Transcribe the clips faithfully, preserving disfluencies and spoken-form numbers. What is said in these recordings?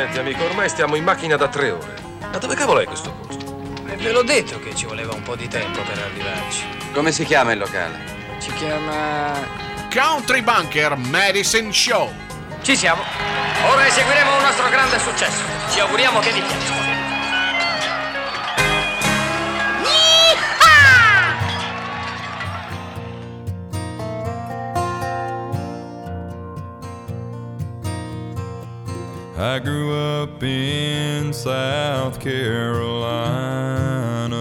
Senti amico, ormai stiamo in macchina da tre ore. Ma dove cavolo è questo posto? E ve l'ho detto che ci voleva un po' di tempo per arrivarci. Come si chiama il locale? Si chiama... Country Bunker Medicine Show. Ci siamo. Ora eseguiremo un nostro grande successo. Ci auguriamo che vi piaccia. I grew up in South Carolina,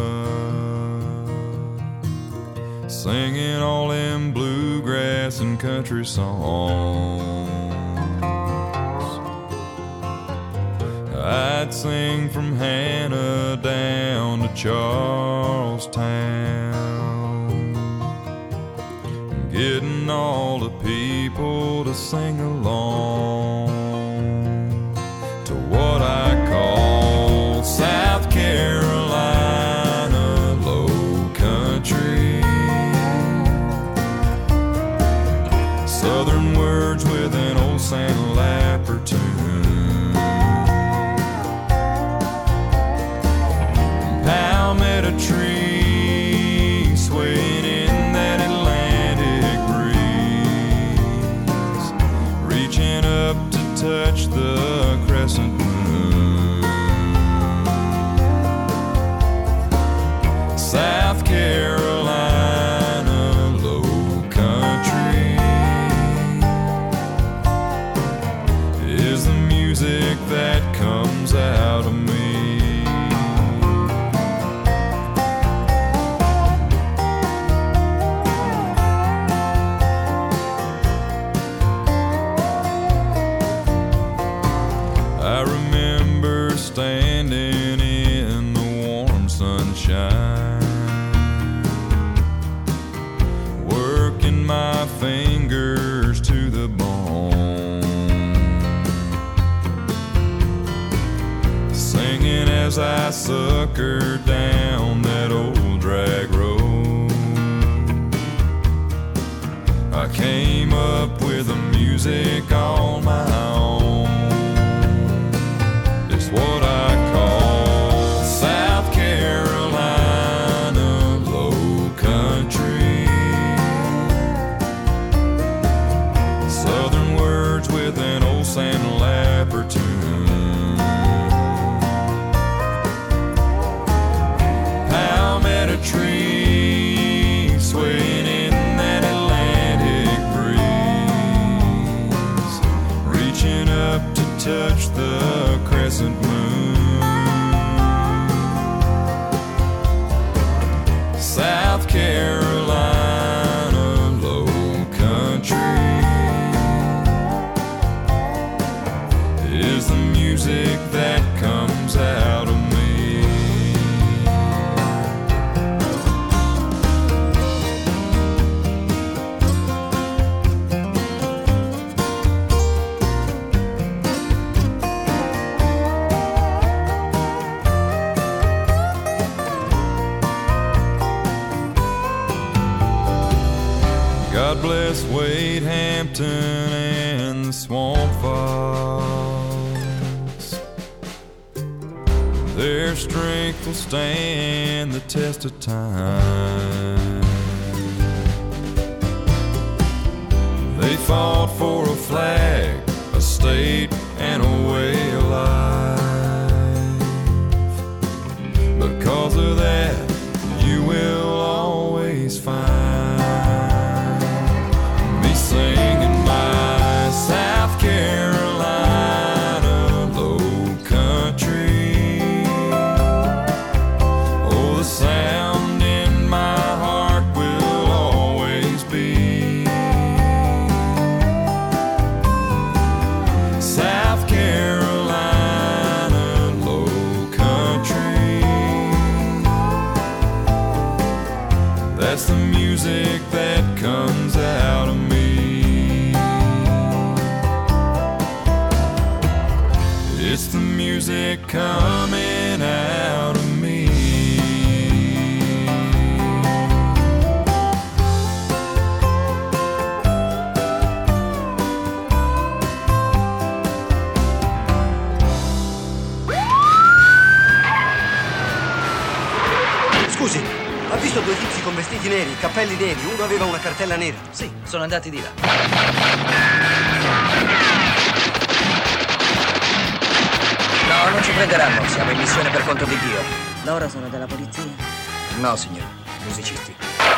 singing all them bluegrass and country songs. I'd sing from Hannah down to Charlestown, getting all the people to sing along to what I call South Carolina low country. Southern words with an old sandalapper tune. Palmetto tree swaying in that Atlantic breeze, reaching up to touch the crescent moon. South Carolina low country is the music that comes out of me. I remember standing in the warm sunshine, working my fingers to the bone, singing as I suckered down that old drag road. I came up with the music on my own. It's what I call South Carolina low country. Southern words with an old sandalapper tune. Palmetto tree swaying in that Atlantic breeze, reaching up to touch the crescent moon. South Carolina low country is the music that comes out of me. God bless Wade Hampton and the Swamp Fox. Their strength will stand the test of time. They fought for a flag, a state, and a way of life. Because of that, you will always find singing my South Carolina low country. Oh, the sound in my heart will always be South Carolina low country. That's the music that comes out of me. It's the music coming out of me. visto due tizi con vestiti neri, cappelli neri, uno aveva una cartella nera. Sì, sono andati di là. No, non ci prenderanno, siamo in missione per conto di Dio. Loro sono della polizia? No, signore, musicisti.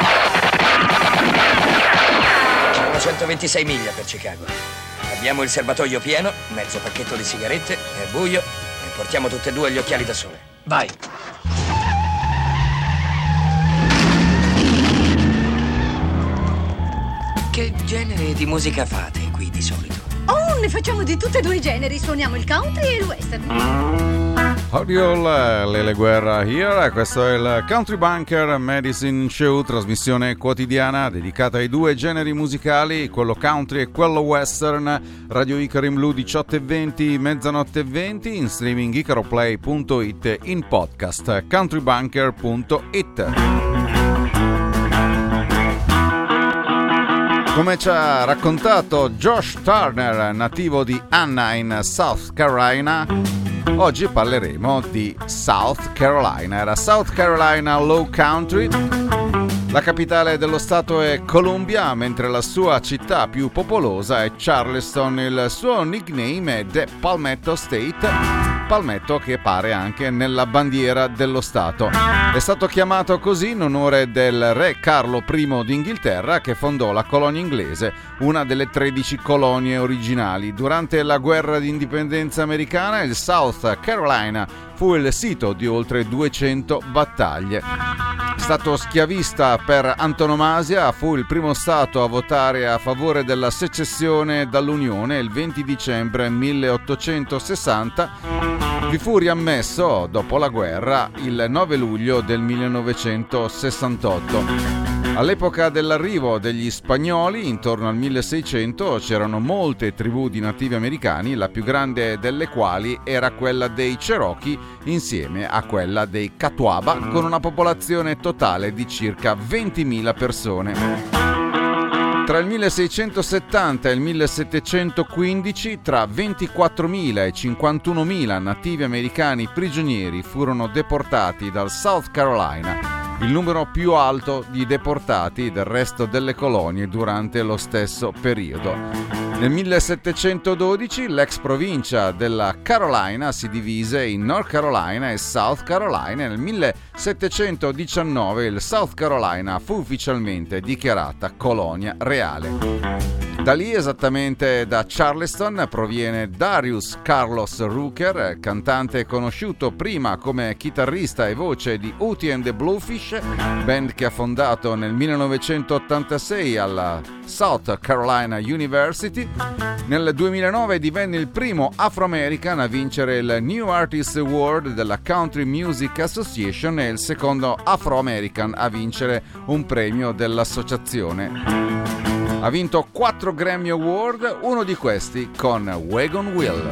Sono centoventisei miglia per Chicago. Abbiamo il serbatoio pieno, mezzo pacchetto di sigarette, è buio e portiamo tutte e due gli occhiali da sole. Vai! Che genere di musica fate qui di solito? Oh, ne facciamo di tutti e due i generi. Suoniamo il country e il western. Audio Lele Guerra here, questo è il Country Bunker Medicine Show, trasmissione quotidiana dedicata ai due generi musicali, quello country e quello western. Radio Icaro in Blu diciotto e venti, mezzanotte e venti, in streaming icaroplay punto it, in podcast countrybunker punto it. Come ci ha raccontato Josh Turner, nativo di Anna in South Carolina, oggi parleremo di South Carolina. Era South Carolina Low Country. La capitale dello stato è Columbia, mentre la sua città più popolosa è Charleston. Il suo nickname è The Palmetto State, palmetto che appare anche nella bandiera dello stato. È stato chiamato così in onore del re Carlo I d'Inghilterra, che fondò la colonia inglese, una delle tredici colonie originali. Durante la guerra di indipendenza americana, il South Carolina fu il sito di oltre duecento battaglie. Stato schiavista per antonomasia, fu il primo stato a votare a favore della secessione dall'Unione il venti dicembre milleottocentosessanta. Vi fu riammesso dopo la guerra il nove luglio del millenovecentosessantotto. All'epoca dell'arrivo degli spagnoli, intorno al milleseicento, c'erano molte tribù di nativi americani, la più grande delle quali era quella dei Cherokee, insieme a quella dei Catawba, con una popolazione totale di circa ventimila persone. Tra il milleseicentosettanta e il millesettecentoquindici, tra ventiquattromila e cinquantunomila nativi americani prigionieri furono deportati dal South Carolina, il numero più alto di deportati del resto delle colonie durante lo stesso periodo. Nel millesettecentododici l'ex provincia della Carolina si divise in North Carolina e South Carolina e nel millesettecentodiciannove il South Carolina fu ufficialmente dichiarata colonia reale. Da lì, esattamente da Charleston, proviene Darius Carlos Rucker, cantante conosciuto prima come chitarrista e voce di Hootie and the Blowfish, band che ha fondato nel millenovecentottantasei alla South Carolina University. Nel duemilanove divenne il primo Afro-American a vincere il New Artist Award della Country Music Association e il secondo Afro-American a vincere un premio dell'associazione. Ha vinto quattro Grammy Award, uno di questi con Wagon Wheel.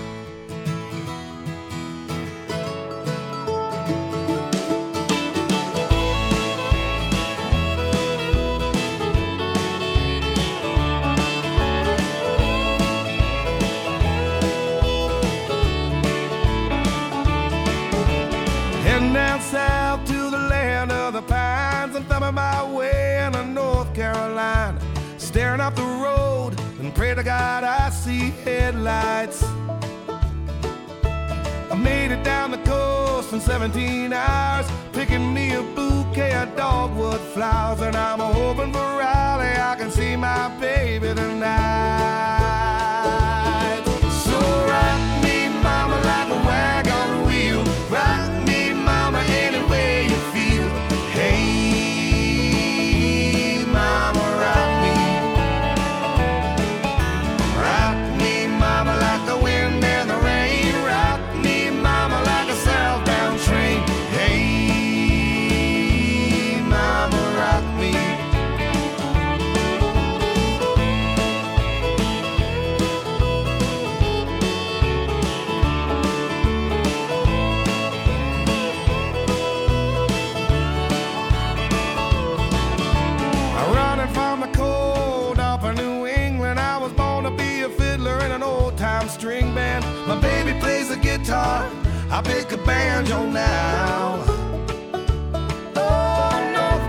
Heading down south to the land of the pines and thumbing my way into North Carolina. Staring up the road and pray to God I see headlights. I made it down the coast in seventeen hours, picking me a bouquet of dogwood flowers, and I'm hoping for Raleigh I can see my baby tonight. So rock me, mama, like a wagon wheel. Rock me, mama, any way you feel. Hey, mama, rock me. Rock me, mama, like the wind and the rain. Rock me, mama, like a southbound train. Hey, mama, rock me. I'm running from the cold off of New England. I was born to be a fiddler in an old-time string band. My baby plays the guitar, I pick a banjo now. Oh, North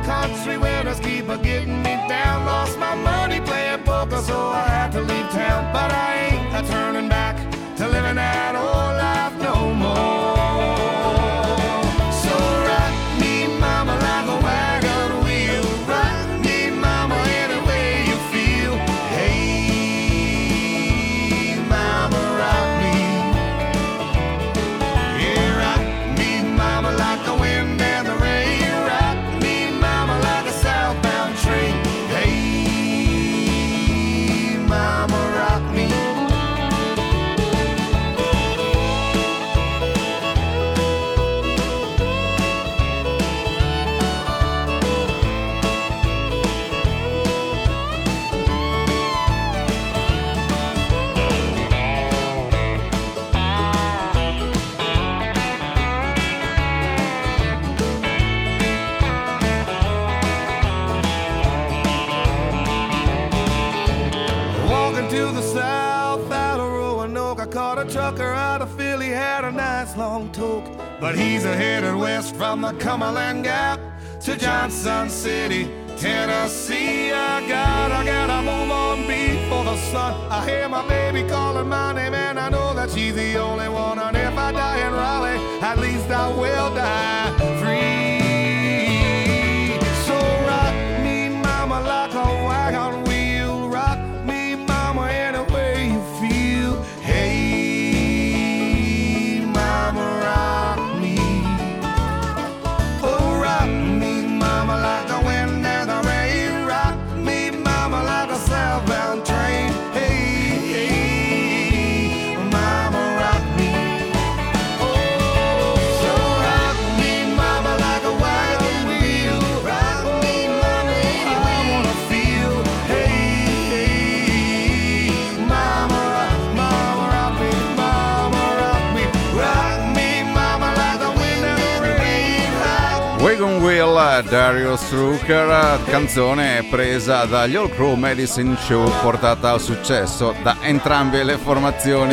out of Philly had a nice long toke, but he's a headed west from the Cumberland Gap to Johnson City, Tennessee. I gotta, gotta move on before the sun. I hear my baby calling my name and I know that she's the only one. And if I die in Raleigh, at least I will die free. So rock me, mama, like a wagon wheel. Rock me, mama, any way you feel. Hey, mama, rock me. Oh, rock me, mama, like the wind and the rain. Rock me, mama, like a southbound train. Hey, hey, mama, rock me. Oh, so rock me, mama, like a wagon wheel. Rock me, mama, I wanna feel. Hey, hey, mama, rock, mama, rock me, mama, rock me. Rock me, mama, like the wind and the rain. Rock Wagon Wheel, Darius Rucker, canzone presa dagli All Crew Medicine Show, portata al successo da entrambe le formazioni.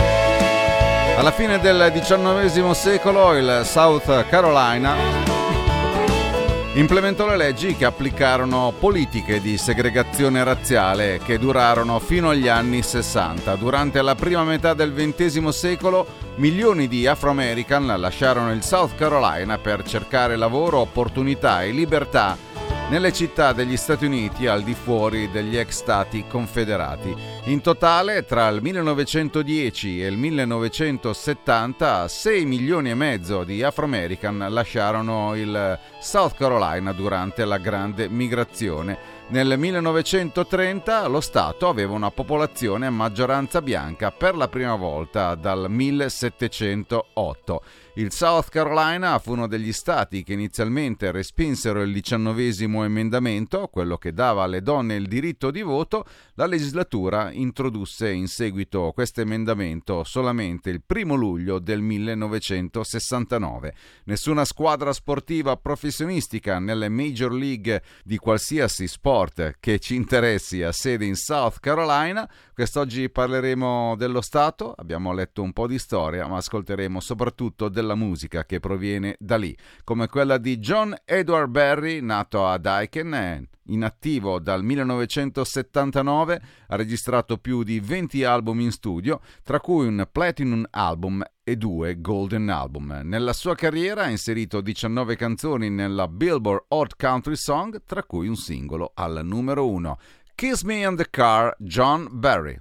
Alla fine del diciannovesimo secolo il South Carolina implementò le leggi che applicarono politiche di segregazione razziale che durarono fino agli anni sessanta. Durante la prima metà del ventesimo secolo milioni di Afro-American lasciarono il South Carolina per cercare lavoro, opportunità e libertà nelle città degli Stati Uniti al di fuori degli ex stati confederati. In totale, tra il millenovecentodieci e il millenovecentosettanta, sei milioni e mezzo di Afro-American lasciarono il South Carolina durante la Grande Migrazione. Nel millenovecentotrenta lo Stato aveva una popolazione a maggioranza bianca per la prima volta dal millesettecentootto. Il South Carolina fu uno degli stati che inizialmente respinsero il diciannovesimo emendamento, quello che dava alle donne il diritto di voto. La legislatura introdusse in seguito questo emendamento solamente il primo luglio del millenovecentosessantanove. Nessuna squadra sportiva professionistica nelle Major League di qualsiasi sport che ci interessi ha sede in South Carolina. Quest'oggi parleremo dello Stato, abbiamo letto un po' di storia, ma ascolteremo soprattutto della musica che proviene da lì, come quella di John Edward Barry, nato ad Aiken, inattivo dal millenovecentosettantanove, ha registrato più di venti album in studio, tra cui un Platinum Album e due Golden Album. Nella sua carriera ha inserito diciannove canzoni nella Billboard Hot Country Song, tra cui un singolo al numero uno. Kiss Me in the Car, John Barry.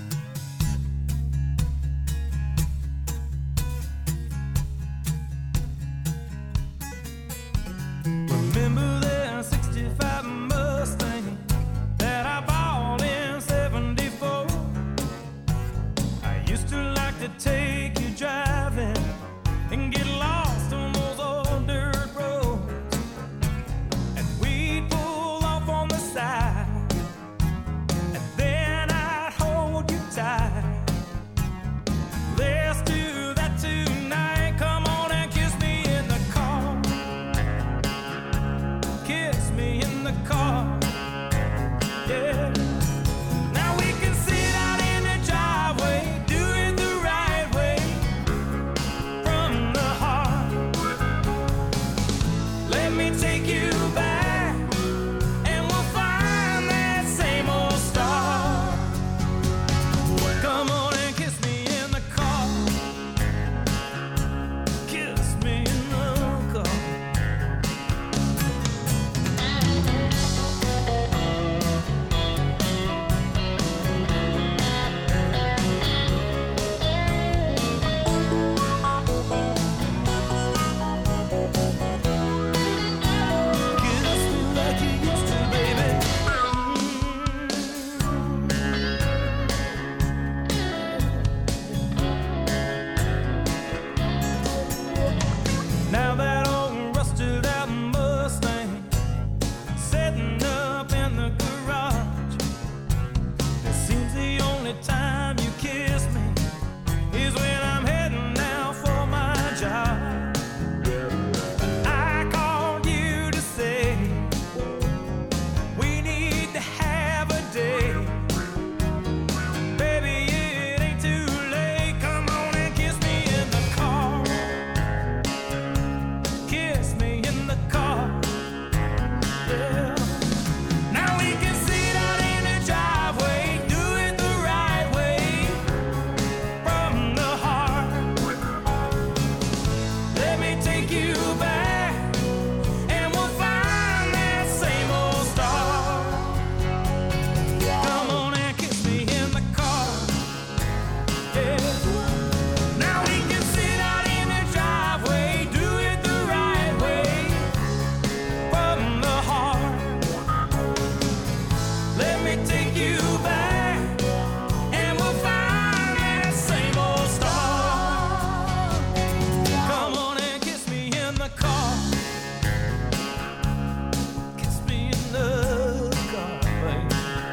Remember that sixty-five Mustang that I bought in seventy-four? I used to like to take you driving and get lost on those old dirt roads, and we'd pull off on the side, and then I'd hold you back, and we'll find that same old star. Come on and kiss me in the car. Yeah. Now we can sit out in the driveway, do it the right way, from the heart. Let me take you back, and we'll find that same old star. Come on and kiss me in the car. Kiss me in the car, babe.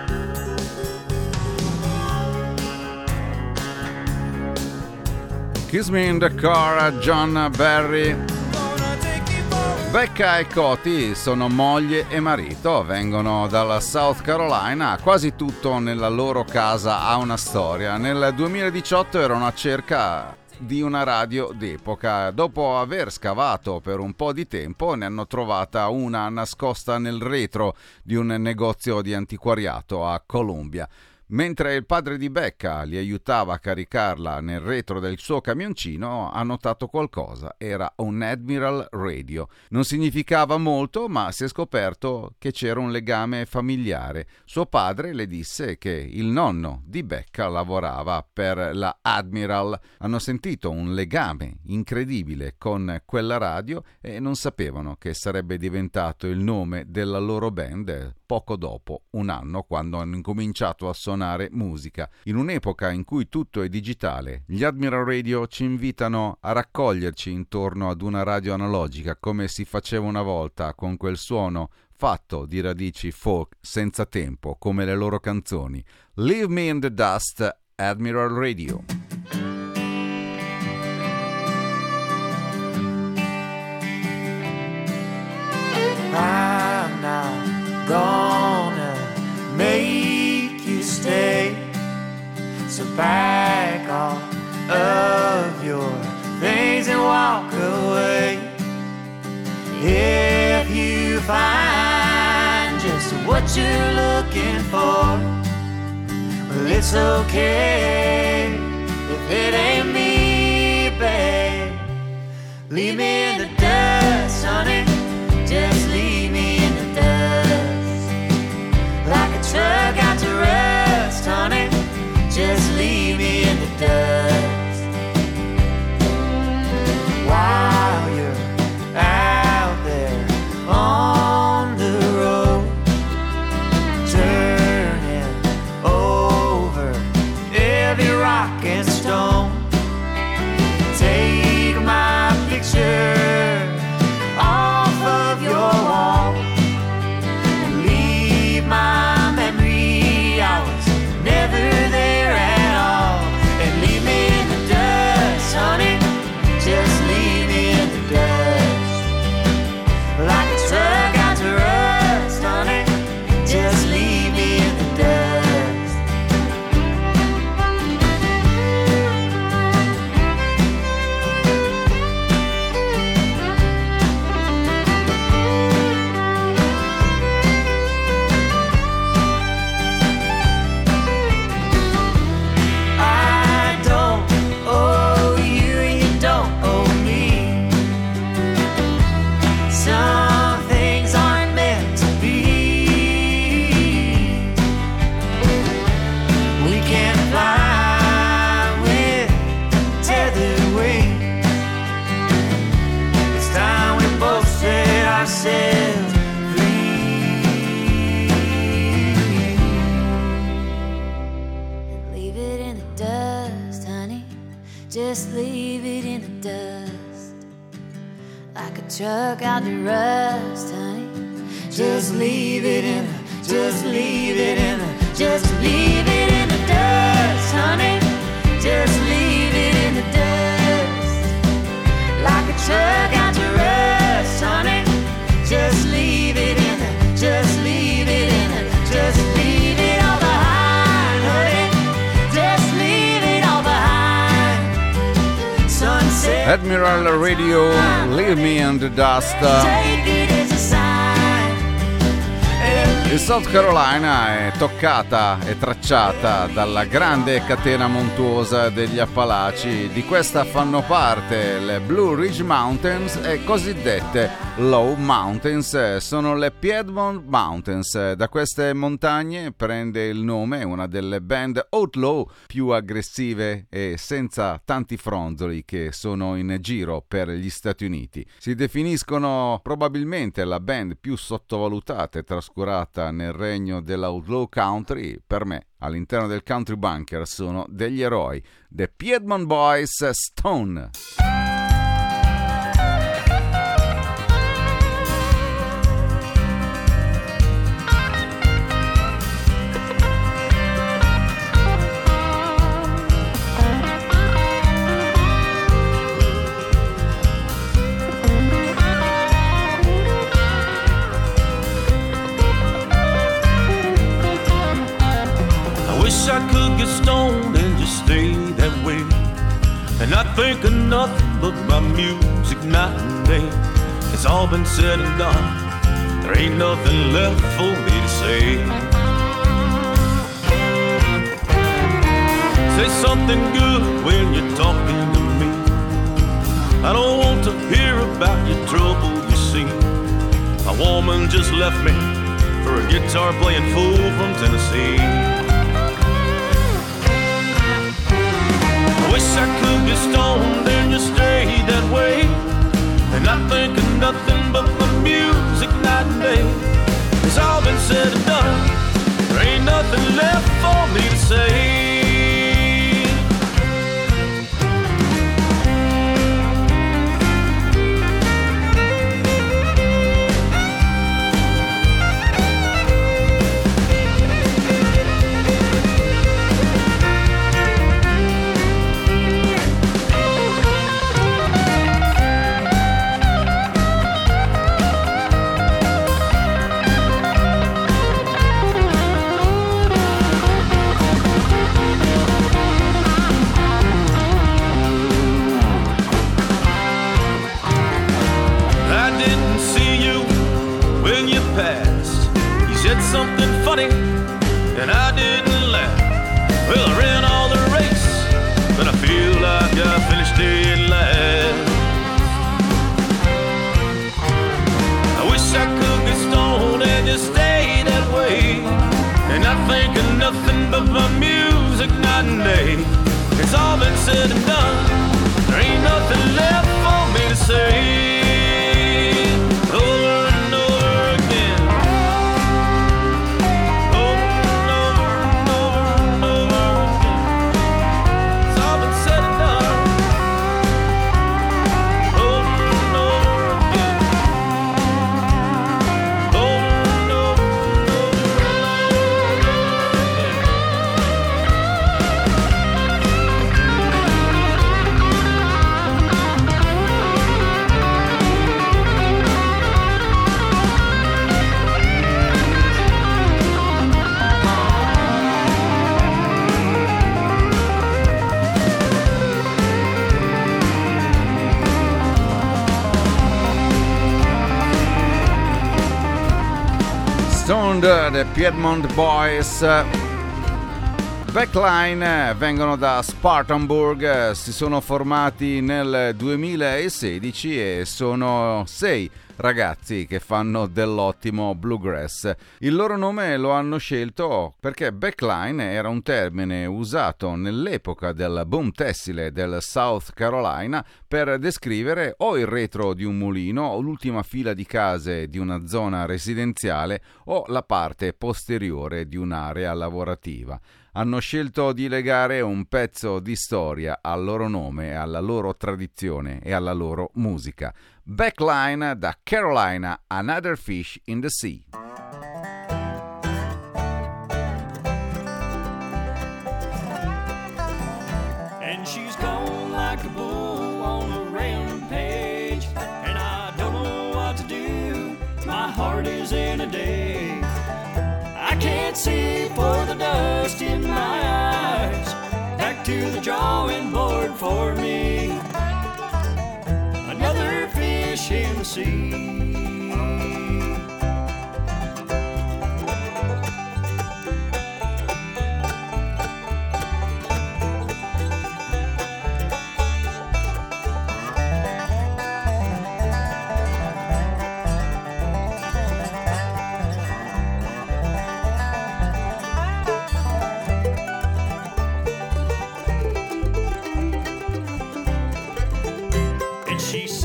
Kiss Me in the Car, John Barry. Gonna take you for Becca e Coti sono moglie e marito, vengono dalla South Carolina, quasi tutto nella loro casa ha una storia. Nel duemiladiciotto erano a cerca di una radio d'epoca. Dopo aver scavato per un po' di tempo ne hanno trovata una nascosta nel retro di un negozio di antiquariato a Columbia. Mentre il padre di Becca li aiutava a caricarla nel retro del suo camioncino, ha notato qualcosa. Era un Admiral Radio. Non significava molto, ma si è scoperto che c'era un legame familiare. Suo padre le disse che il nonno di Becca lavorava per la Admiral. Hanno sentito un legame incredibile con quella radio e non sapevano che sarebbe diventato il nome della loro band poco dopo, un anno, quando hanno incominciato a suonare musica. In un'epoca in cui tutto è digitale, gli Admiral Radio ci invitano a raccoglierci intorno ad una radio analogica, come si faceva una volta, con quel suono fatto di radici folk senza tempo, come le loro canzoni. Leave Me in the Dust, Admiral Radio. I'm not gonna make you stay, so back off of your things and walk away. If you find just what you're looking for, well, it's okay if it ain't me, babe. Leave me in the dust, honey. Just leave me in the dust, like a truck out to rust, honey. Just leave me in the dust. While you're out there on the road, turning over every rock and stone, take my picture off of your wall, leave my memory. I was never there at all, and leave me in the dust, honey. Just leave me in the dust, like a truck out to rust, honey. Just leave me in the dust. I don't owe you, you don't owe me. Some things aren't meant to be. We can't fly with tethered wings. It's time we both set ourselves free. Leave it in the dust, honey. Just leave it in the dust, like a truck out to rust, honey. Just leave it in the, just leave it in the, just leave it in the dust, honey. Just leave it in the dust, like a truck out to rust, honey. Just leave it in the, just leave it in the, just leave it all behind, honey. Just leave it all behind. Sunset Admiral Radio, Leave Me in the Dust. take it as a sign. Il South Carolina è toccata e tracciata lanciata dalla grande catena montuosa degli Appalachi. Di questa fanno parte le Blue Ridge Mountains e cosiddette Low Mountains, sono le Piedmont Mountains. Da queste montagne prende il nome una delle band outlaw più aggressive e senza tanti fronzoli che sono in giro per gli Stati Uniti. Si definiscono probabilmente la band più sottovalutata e trascurata nel regno dell'outlaw country. Per me, all'interno del Country Bunker, sono degli eroi. The Piedmont Boys, Stone. I could get stoned and just stay that way, and not think of nothing but my music night and day. It's all been said and done, there ain't nothing left for me to say. Say something good when you're talking to me. I don't want to hear about your trouble, you see. My woman just left me for a guitar playing fool from Tennessee. Wish I could get stoned and just stay that way, and not think of nothing but my music night and day. It's all been said and done, there ain't nothing left for me to say. Something funny, and I didn't laugh. Well, I ran all the race, but I feel like I finished it last. I wish I could get stoned and just stay that way, and not think of nothing but my music night and day. It's all been said and done, there ain't nothing left for me to say. The Piedmont Boys. Backline vengono da Spartanburg, si sono formati nel duemilasedici e sono sei ragazzi che fanno dell'ottimo bluegrass. Il loro nome lo hanno scelto perché backline era un termine usato nell'epoca del boom tessile del South Carolina per descrivere o il retro di un mulino o l'ultima fila di case di una zona residenziale o la parte posteriore di un'area lavorativa. Hanno scelto di legare un pezzo di storia al loro nome, alla loro tradizione e alla loro musica. Backline da Carolina, Another Fish in the Sea. And she's gone like a bull on a rampage, and I don't know what to do, my heart is in a daze. I can't see for the dust in my eyes, back to the drawing board for me. Another fish in the sea.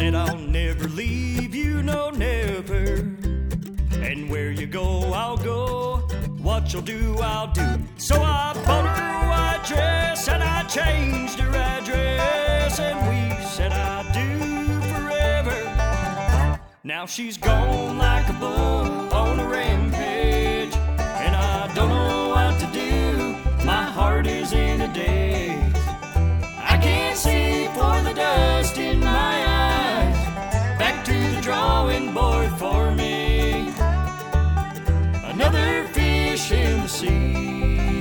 said I'll never leave you, no never. And where you go, I'll go. What you'll do, I'll do. So I bought her a white dress and I changed her address, and we said I do forever. Now she's gone like a bull on a rampage, and I don't know what to do. My heart is in a daze. I can't see for the dust in my eyes. Back to the drawing board for me. Another fish in the sea.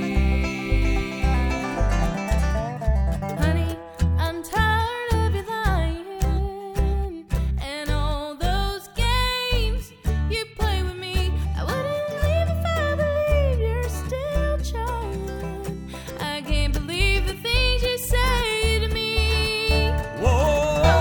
Honey, I'm tired of you lying and all those games you play with me. I wouldn't leave if I believe you're still trying. I can't believe the things you say to me. Whoa.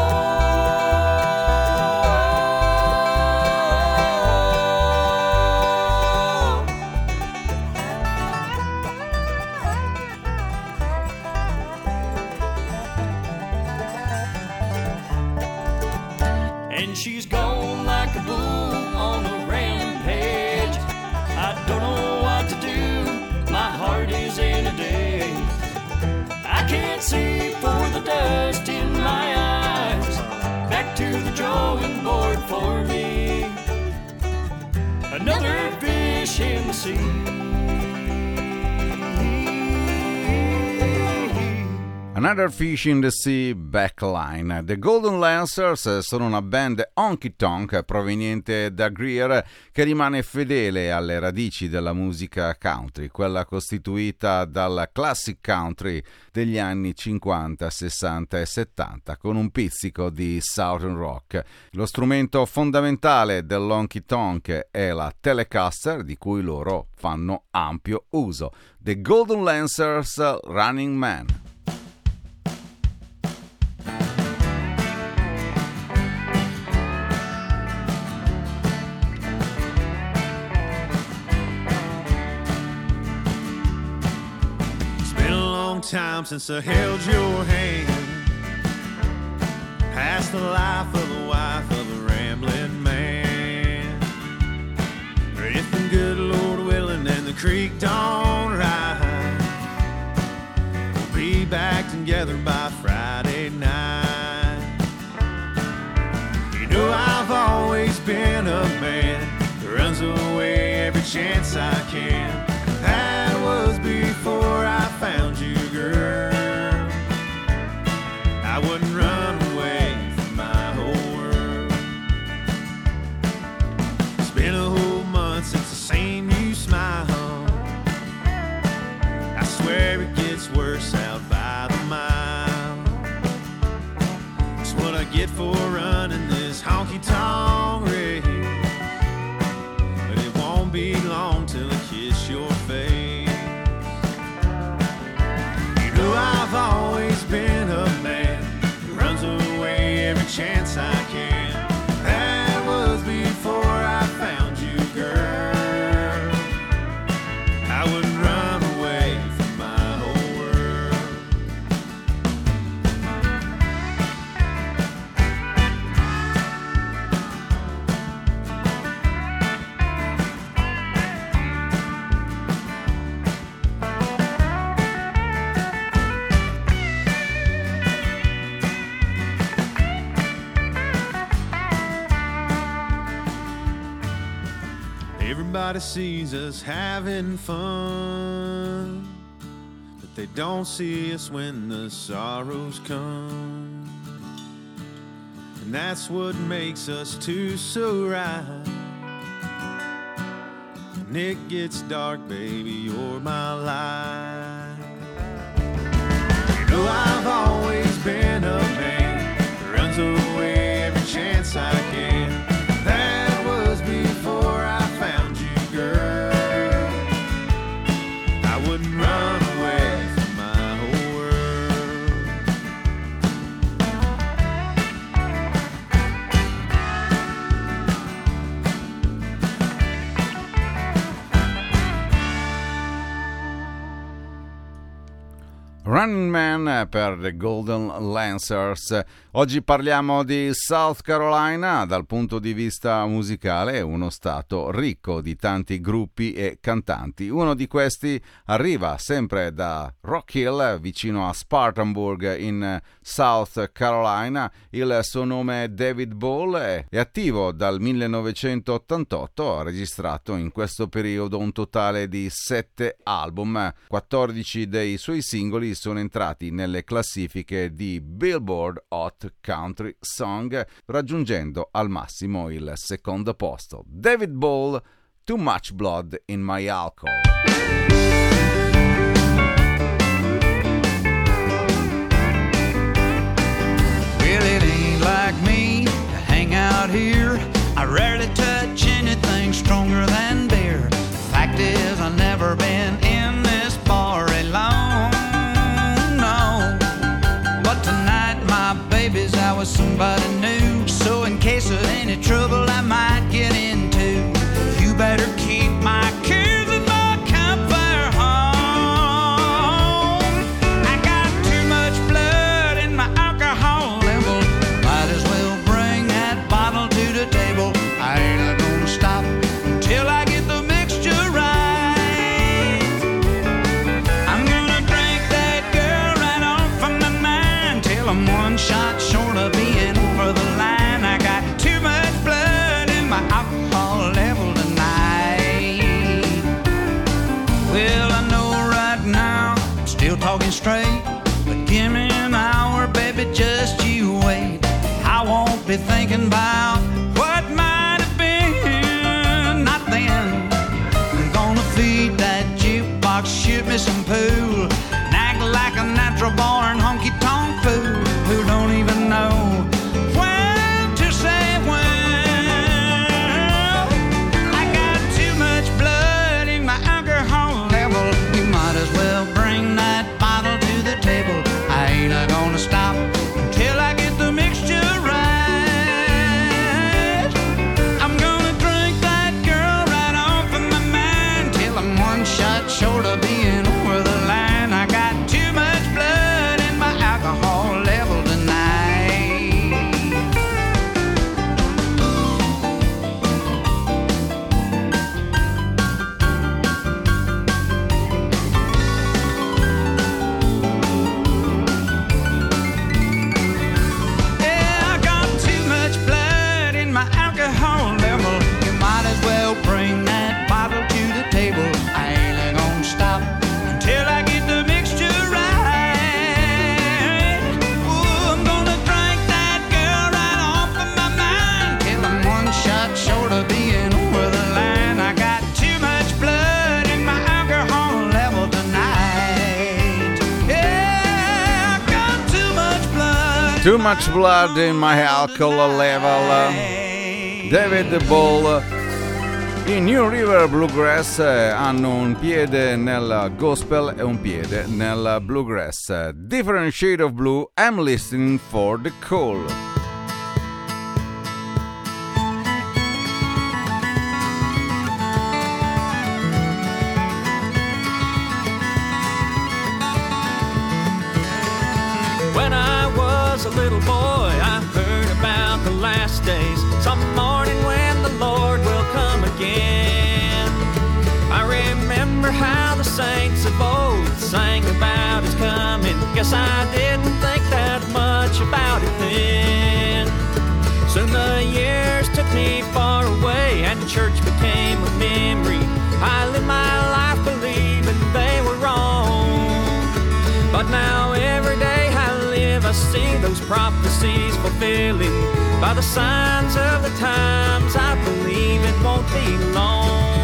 And she's gone like a bull on a rampage. I don't know what to do. My heart is in a daze. I can't see for the dust in my eyes. Back to the drawing board for me. Another fish in the sea. Another Fish in the Sea Backline. The Golden Lancers sono una band honky tonk proveniente da Greer che rimane fedele alle radici della musica country, quella costituita dal classic country degli anni cinquanta, sessanta e settanta, con un pizzico di southern rock. Lo strumento fondamentale dell'honky tonk è la Telecaster, di cui loro fanno ampio uso. The Golden Lancers, Running Man. Time since I held your hand, past the life of the wife of a rambling man. If the good Lord willing and the creek don't rise, we'll be back together by Friday night. You know I've always been a man who runs away every chance I can. That was before I found you, girl. I wouldn't run away from my whole world. It's been a whole month since I seen you smile. I swear it gets worse out by the mile. It's what I get for running this honky-tonk race. But it won't be long till I kiss your face. You know I've always been a man who runs away every chance I can. That was before I found you, girl. I wouldn't run away from my whole world. Everybody sees us having fun, but they don't see us when the sorrows come. And that's what makes us two so right. When it gets dark, baby, you're my light. You know I've always been a man who runs away every chance I can. That was before I found you, girl. I wouldn't run away from my whole world. Running Man per The Golden Lancers. Oggi parliamo di South Carolina dal punto di vista musicale, uno stato ricco di tanti gruppi e cantanti. Uno di questi arriva sempre da Rock Hill, vicino a Spartanburg in South Carolina. Il suo nome è David Ball, è attivo dal millenovecentottantotto, ha registrato in questo periodo un totale di sette album. quattordici dei suoi singoli sono entrati nelle classifiche di Billboard Hot Country Song, raggiungendo al massimo il secondo posto. David Ball, Too Much Blood in My Alcohol. Well, it ain't like me to hang out here. I rarely touch anything stronger than beer. The fact is, I've never been in this bar alone, no. But tonight, my baby's out with somebody new. So in case of any trouble I might get into, you better keep my kids in my campfire home. I got too much blood in my alcohol level. Might as well bring that bottle to the table. I ain't gonna stop until I get the mixture right. I'm gonna drink that girl right off from my mind till I'm one shot short of being over the line. I got too much blood in my alcohol level tonight. Well, I know right now I'm still talking straight, but give me an hour, baby, just you wait. I won't be thinking about what might have been, not then. I'm gonna feed that jukebox, shoot me some pool, and act like a natural born honky-tonk fool who don't even know when to say when. I got too much blood in my alcohol level. You might as well bring that bottle to the table. I ain't a gonna stop until I get the mixture right. I'm gonna drink that girl right off of my mind till I'm one shot short of being over the line. I got too much blood in my alcohol level tonight. Yeah, I got too much blood in my alcohol level. You might as well bring that bottle to the table. I ain't gonna stop until I get the mixture right. Ooh, I'm gonna drink that girl right off of my mind till I'm one shot short of being over the line. I got too much blood in my alcohol level tonight. Yeah, I got too much blood. Too Much Blood in My Alcohol Level. David Ball. I New River Bluegrass hanno un piede nel gospel e un piede nel bluegrass. Different shade of blue, I'm listening for the call. When I was a little boy, I heard about the last days. Some morning when the Lord will come again. I remember how the saints of old sang about his coming. Guess I didn't think that much about it then. Soon the years took me far away and church became a memory. I lived my life believing they were wrong. But now every day I live, I see those prophecies fulfilling. By the signs of the times, I believe it won't be long.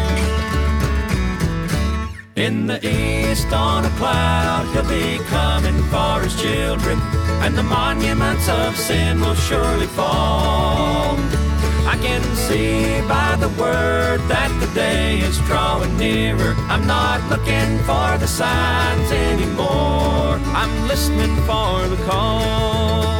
In the east on a cloud, he'll be coming for his children, and the monuments of sin will surely fall. I can see by the word that the day is drawing nearer. I'm not looking for the signs anymore. I'm listening for the call.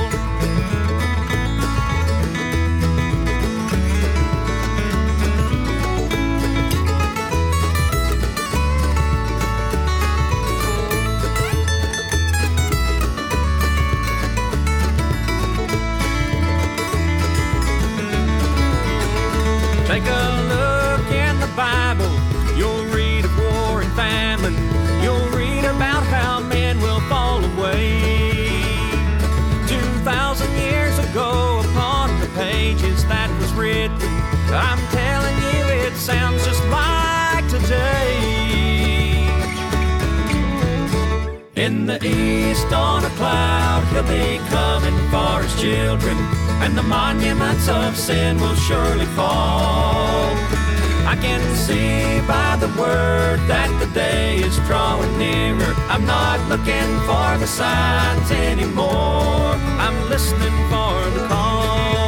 Take a look in the Bible. You'll read of war and famine. You'll read about how men will fall away. Two thousand years ago, upon the pages that was written, I'm telling you, it sounds just like today. In the east on a cloud, he'll be coming for his children, and the monuments of sin will surely fall. I can see by the word that the day is drawing nearer. I'm not looking for the signs anymore. I'm listening for the call.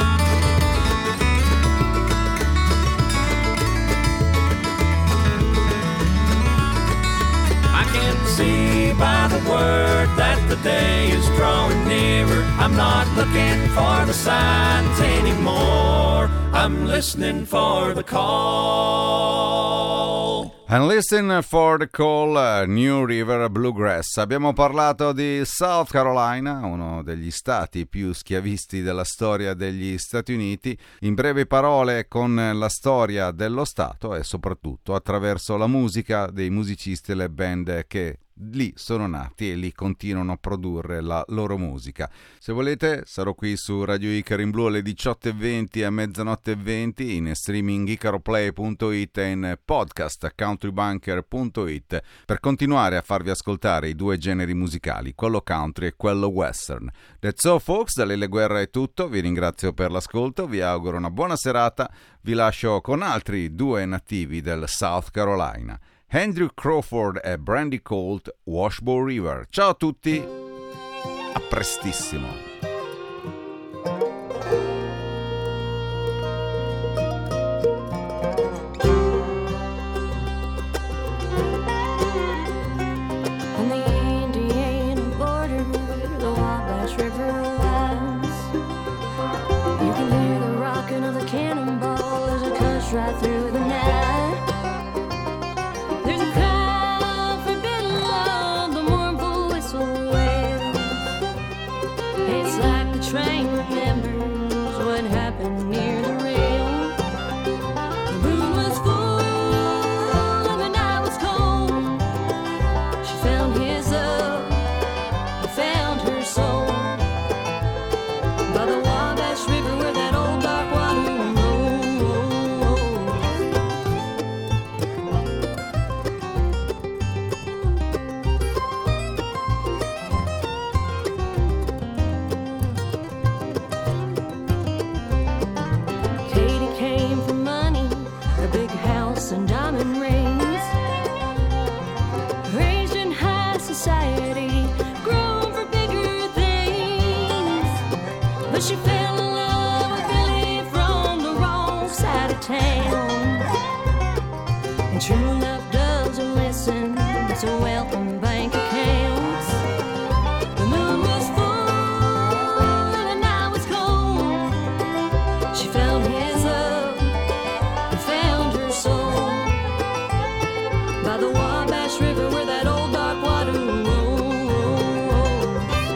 I can see by the word that the day is drawing nearer. I'm not looking for the signs anymore. I'm listening for the call. And listen for the call, uh, New River Bluegrass. Abbiamo parlato di South Carolina, uno degli stati più schiavisti della storia degli Stati Uniti, in brevi parole con la storia dello stato e soprattutto attraverso la musica dei musicisti e le band che lì sono nati e lì continuano a produrre la loro musica. Se volete sarò qui su Radio Icaro in Blu alle diciotto e venti e a mezzanotte e venti, in streaming icaroplay punto it e in podcast countrybunker punto it per continuare a farvi ascoltare i due generi musicali, quello country e quello western. That's all folks, da Lele Guerra è tutto, vi ringrazio per l'ascolto, vi auguro una buona serata, vi lascio con altri due nativi del South Carolina, Andrew Crawford e Brandy Colt, Washboard River. Ciao a tutti, a prestissimo. On the Indiana border, the Wabash River winds. You can hear the rocking of the cannonball as it cuts right through the night. Train remembers what happened near the rail. The room was full and the night was cold. She found his up and found her soul by the Wabash River where that old dark water and diamond rings, raised in high society, grown for bigger things. But she fell in love with Billy from the wrong side of town. And true love doesn't listen to wealth and bank accounts. The moon was full and the night was cold. She found his up and found her soul by the Wabash River where that old dark water rolls.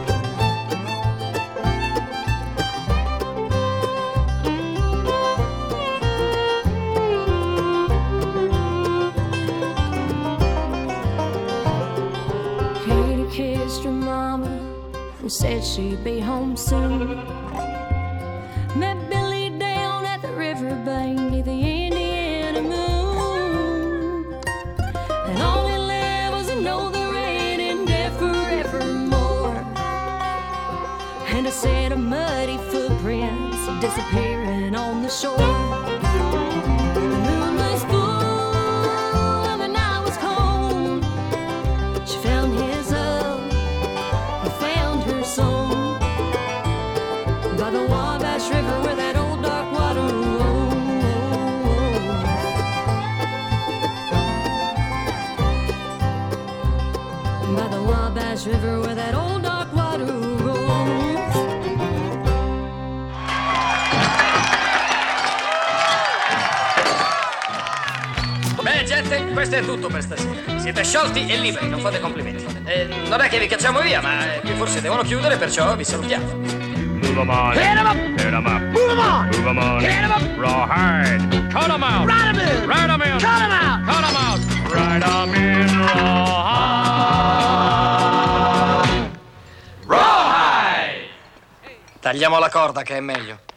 Katie kissed her mama and said she'd be home soon. Met Billy down at the riverbank near the Indiana moon. And all he left was to know the rain and death forevermore. And a set of muddy footprints disappearing on the shore. The moon was full and the night was cold. She found his up and found her soul by the Wabash River where that old dark water rolls. By the Wabash River where that old dark water rolls. Bene gente, questo è tutto per stasera. Siete sciolti e liberi, non fate complimenti. Eh, non è che vi cacciamo via, ma qui forse devono chiudere, perciò vi salutiamo. Move 'em on. Hit 'em up. Hit 'em up. Move 'em on. Move 'em on. Hit 'em up. Rawhide. Cut 'em out. Ride 'em in. Ride 'em in. Cut 'em out. Cut 'em out. Ride 'em in rawhide. Tagliamo la corda che è meglio.